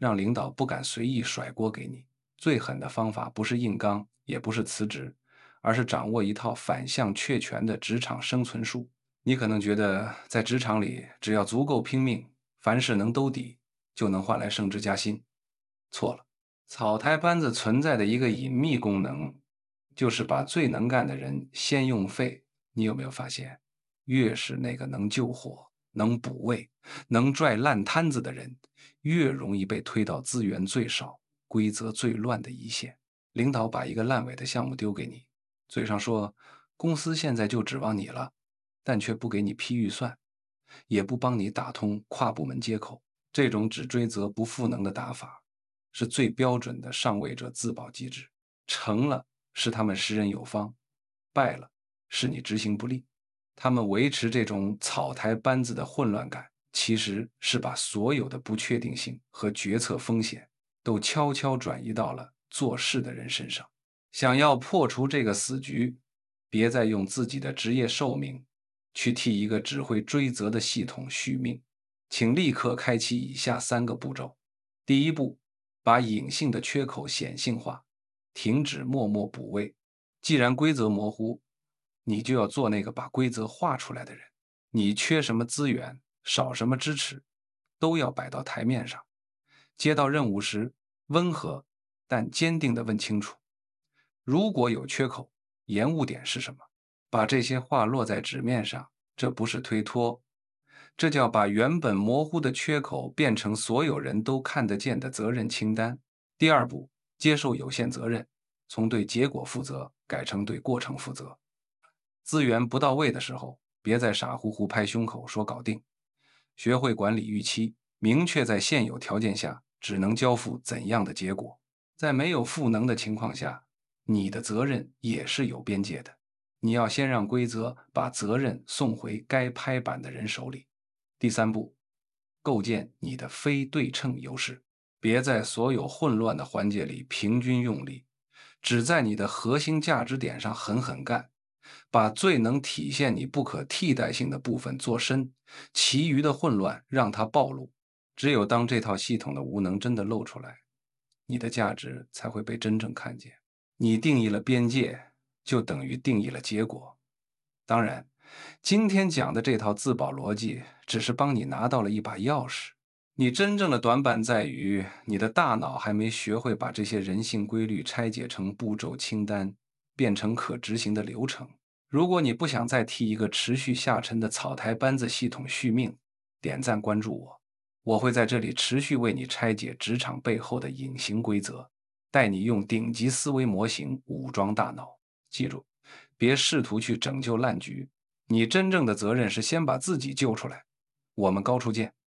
让领导不敢随意甩锅给你。最狠的方法不是硬刚，也不是辞职，而是掌握一套反向确权的职场生存术。你可能觉得在职场里，只要足够拼命，凡事能兜底，就能换来升职加薪。错了，草台班子存在的一个隐秘功能，就是把最能干的人先用废。你有没有发现，越是那个能救火、能补位、能拽烂摊子的人，越容易被推到资源最少、规则最乱的一线。领导把一个烂尾的项目丢给你，嘴上说公司现在就指望你了，但却不给你批预算，也不帮你打通跨部门接口。这种只追责不赋能的打法，是最标准的上位者自保机制。成了是他们识人有方，败了是你执行不力。他们维持这种草台班子的混乱感，其实是把所有的不确定性和决策风险都悄悄转移到了做事的人身上。想要破除这个死局，别再用自己的职业寿命去替一个只会追责的系统续命。请立刻开启以下3个步骤。第一步，把隐性的缺口显性化，停止默默补位。既然规则模糊，你就要做那个把规则画出来的人。你缺什么资源，少什么支持，都要摆到台面上。接到任务时，温和但坚定地问清楚，如果有缺口，延误点是什么？把这些话落在纸面上，这不是推脱，这叫把原本模糊的缺口变成所有人都看得见的责任清单。第二步，接受有限责任，从对结果负责改成对过程负责。资源不到位的时候，别再傻乎乎拍胸口说搞定。学会管理预期，明确在现有条件下只能交付怎样的结果。在没有赋能的情况下，你的责任也是有边界的。你要先让规则把责任送回该拍板的人手里。第三步，构建你的非对称优势。别在所有混乱的环节里平均用力，只在你的核心价值点上狠狠干，把最能体现你不可替代性的部分做深，其余的混乱让它暴露。只有当这套系统的无能真的露出来，你的价值才会被真正看见。你定义了边界，就等于定义了结果。当然，今天讲的这套自保逻辑，只是帮你拿到了一把钥匙。你真正的短板在于，你的大脑还没学会把这些人性规律拆解成步骤清单，变成可执行的流程。如果你不想再替一个持续下沉的草台班子系统续命，点赞关注我，我会在这里持续为你拆解职场背后的隐形规则，带你用顶级思维模型武装大脑。记住，别试图去拯救烂局，你真正的责任是先把自己救出来。我们高处见。